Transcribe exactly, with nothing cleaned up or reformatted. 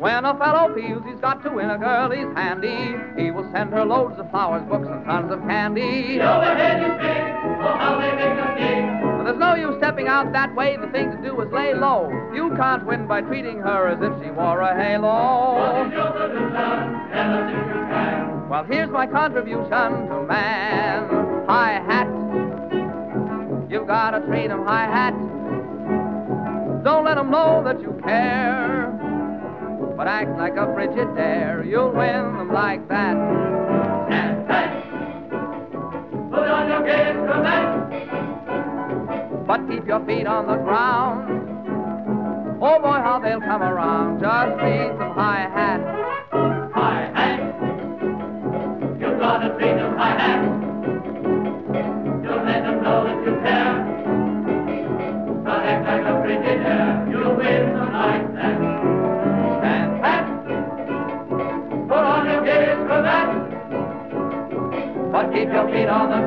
When a fellow feels he's got to win a girl, he's handy. He will send her loads of flowers, books, and tons of candy. The overhead is big, oh how they make a dig. But there's no use stepping out that way. The thing to do is lay low. You can't win by treating her as if she wore a halo. What is your solution? Tell us if you can. Well, here's my contribution to man. High hat. You've got to treat him high hat. Don't let him know that you care, but act like a Frigidaire. You'll win them like that. Stand tight. Put on your gaze for that. But keep your feet on the ground. Oh boy, how they'll come around. Just treat them high hat. High hat. You've got to treat them high hat. You'll let them know that you care. But act like a Frigidaire. You'll win them like that. Stand pat. Put on your gaze for that. But keep your feet on the